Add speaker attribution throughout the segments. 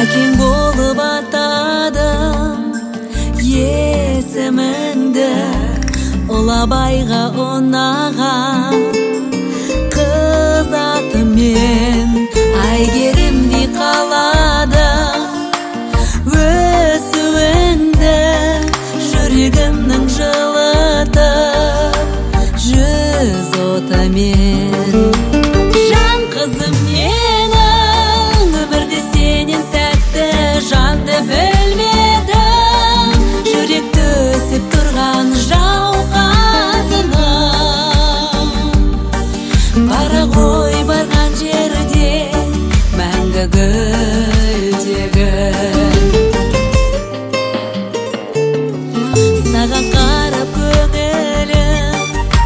Speaker 1: әкең болып атадым есіміңді, Ұлабайға ұнаған қыз атымен Әйгерімдей қаладым. Өсуіңді жүрегімнің жылытып жүз отымен. Жан қызым менің, өмірде сенен тәтті жанды білмедім. Жүректі өсіп тұрған жауқазыным, бара ғой барған жерде мәңгі гүлдегін. Саған қарап көңілім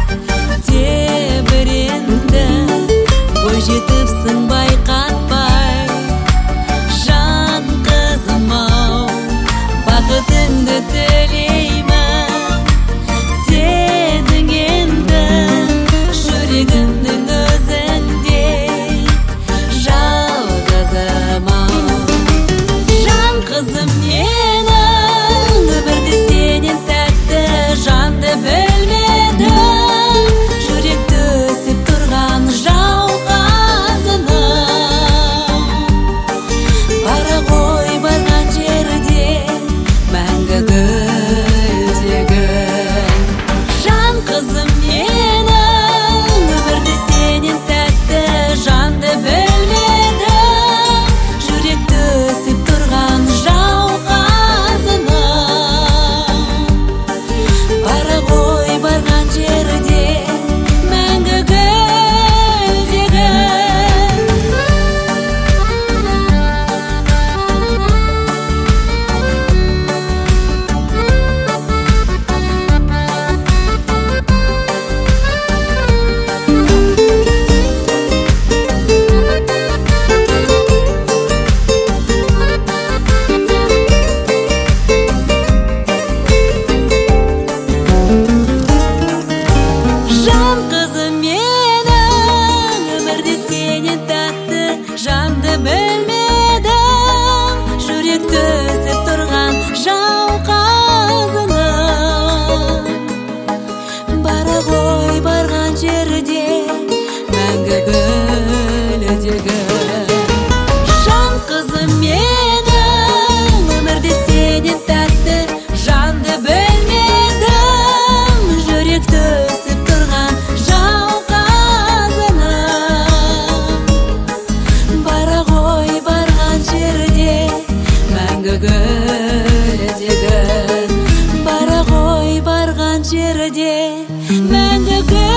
Speaker 1: тебіренді, бойжетіпсің байқатпай. Жан қызым-ау, бақытыңды тілеймін. Сенің енді жүрегімнің өзіңдей жалғызым-ау. Жан қызым менің, өмірде сенен тәтті жанды білмедім. Жүректі өсіп тұрған жауқазыным, бара ғой барған жерде мәңгі гүлдегін. Жан қызым менің, өмірде сенен тәтті жанды білмедім. Жүректі өсіп тұрған жауқазыным, бара ғой барған жерде мәңгі гүлдегін. Жан қызым менің, өмірде сенен тәтті жанды білмедім. Жүректі өсіп тұрған жауқазыным, бара ғой барған жерде мәңгі гүлдегін. Жан қызым менің, өмірде сенен тәтті жанды білмедім. Жүректі өсіп тұрған жауқазыным, бара ғой барған жерде мәңгі гүлдегін. Бара ғой барған жерде мәңгі